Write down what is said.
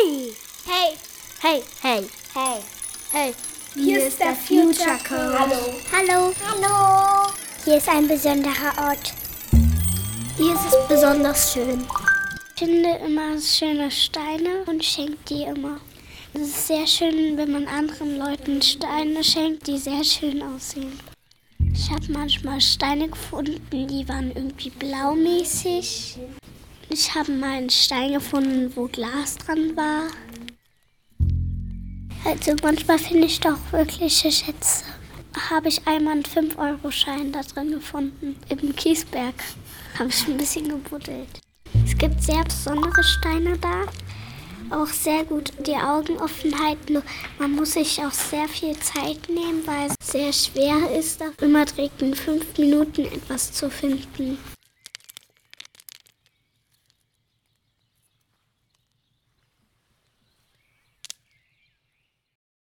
Hey! Hey! Hey, hey, Hey! hey! Hier ist der Future Code. Hallo! Hallo! Hier ist ein besonderer Ort. Hier ist es besonders schön. Ich finde immer schöne Steine und schenke die immer. Es ist sehr schön, wenn man anderen Leuten Steine schenkt, die sehr schön aussehen. Ich habe manchmal Steine gefunden, die waren irgendwie blaumäßig. Ich habe mal einen Stein gefunden, wo Glas dran war. Also manchmal finde ich doch wirkliche Schätze. Habe ich einmal einen 5-Euro-Schein da drin gefunden. Im Kiesberg habe ich ein bisschen gebuddelt. Es gibt sehr besondere Steine da. Auch sehr gut die Augenoffenheit. Nur man muss sich auch sehr viel Zeit nehmen, weil es sehr schwer ist, immer direkt in 5 Minuten etwas zu finden.